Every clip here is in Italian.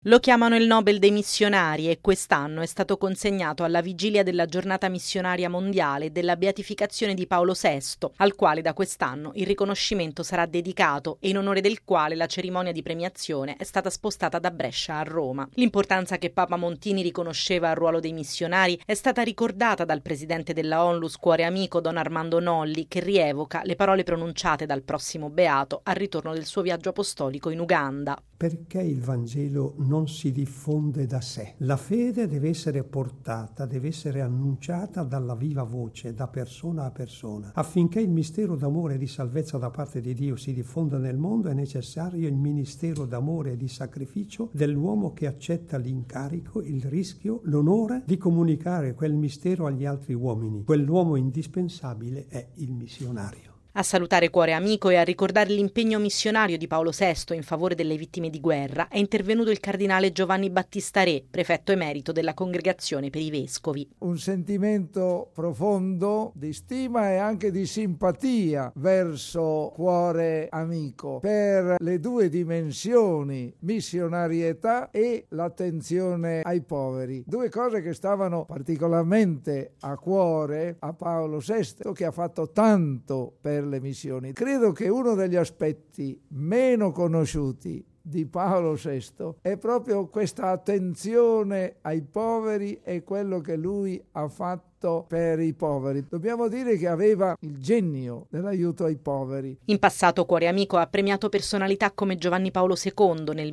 Lo chiamano il Nobel dei missionari e quest'anno è stato consegnato alla vigilia della giornata missionaria mondiale e della beatificazione di Paolo VI, al quale da quest'anno il riconoscimento sarà dedicato e in onore del quale la cerimonia di premiazione è stata spostata da Brescia a Roma. L'importanza che Papa Montini riconosceva al ruolo dei missionari è stata ricordata dal presidente della Onlus Cuore Amico Don Armando Nolli, che rievoca le parole pronunciate dal prossimo beato al ritorno del suo viaggio apostolico in Uganda. Perché il Vangelo non si diffonde da sé? La fede deve essere portata, deve essere annunciata dalla viva voce, da persona a persona. Affinché il mistero d'amore e di salvezza da parte di Dio si diffonda nel mondo è necessario il ministero d'amore e di sacrificio dell'uomo che accetta l'incarico, il rischio, l'onore di comunicare quel mistero agli altri uomini. Quell'uomo indispensabile è il missionario. A salutare Cuore Amico e a ricordare l'impegno missionario di Paolo VI in favore delle vittime di guerra è intervenuto il cardinale Giovanni Battista Re, prefetto emerito della Congregazione per i Vescovi. Un sentimento profondo di stima e anche di simpatia verso Cuore Amico per le due dimensioni, missionarietà e l'attenzione ai poveri. Due cose che stavano particolarmente a cuore a Paolo VI, che ha fatto tanto per le missioni. Credo che uno degli aspetti meno conosciuti di Paolo VI è proprio questa attenzione ai poveri e quello che lui ha fatto per i poveri. Dobbiamo dire che aveva il genio dell'aiuto ai poveri. In passato Cuore Amico ha premiato personalità come Giovanni Paolo II nel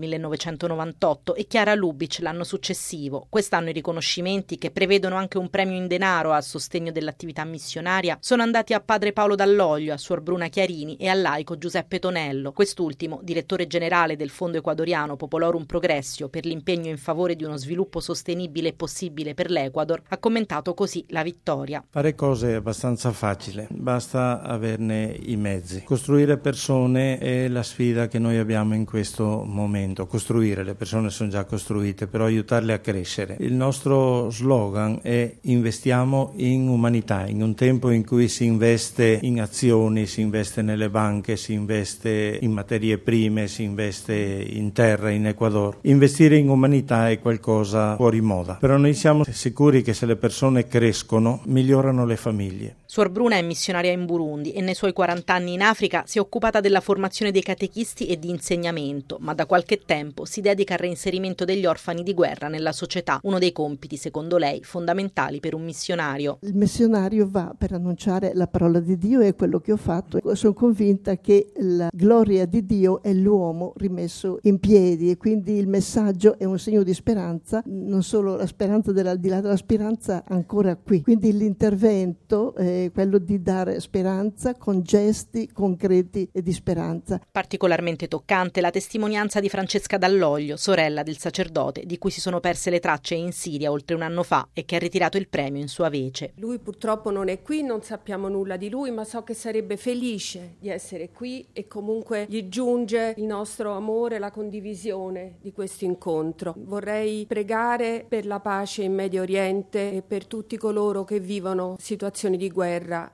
1998 e Chiara Lubich l'anno successivo. Quest'anno i riconoscimenti, che prevedono anche un premio in denaro a sostegno dell'attività missionaria, sono andati a padre Paolo Dall'Oglio, a suor Bruna Chiarini e al laico Giuseppe Tonello, quest'ultimo direttore generale del Fondo Ecuadoriano Popolorum Progressio per l'impegno in favore di uno sviluppo sostenibile e possibile per l'Ecuador. Ha commentato così la vittoria. Fare cose è abbastanza facile, basta averne i mezzi. Costruire persone è la sfida che noi abbiamo in questo momento. Costruire, le persone sono già costruite, però aiutarle a crescere. Il nostro slogan è investiamo in umanità, in un tempo in cui si investe in azioni, si investe nelle banche, si investe in materie prime, si investe in terra, in Ecuador. Investire in umanità è qualcosa fuori moda, però noi siamo sicuri che se le persone crescono migliorano le famiglie. Suor Bruna è missionaria in Burundi e nei suoi 40 anni in Africa si è occupata della formazione dei catechisti e di insegnamento, ma da qualche tempo si dedica al reinserimento degli orfani di guerra nella società, uno dei compiti, secondo lei, fondamentali per un missionario. Il missionario va per annunciare la parola di Dio e è quello che ho fatto. Sono convinta che la gloria di Dio è l'uomo rimesso in piedi e quindi il messaggio è un segno di speranza, non solo la speranza al di là della speranza ancora qui. Quindi l'intervento è quello di dare speranza con gesti concreti e di speranza. Particolarmente toccante la testimonianza di Francesca Dall'Oglio, sorella del sacerdote di cui si sono perse le tracce in Siria oltre un anno fa e che ha ritirato il premio in sua vece. Lui purtroppo non è qui, non sappiamo nulla di lui, ma so che sarebbe felice di essere qui e comunque gli giunge il nostro amore, la condivisione di questo incontro. Vorrei pregare per la pace in Medio Oriente e per tutti coloro che vivono situazioni di guerra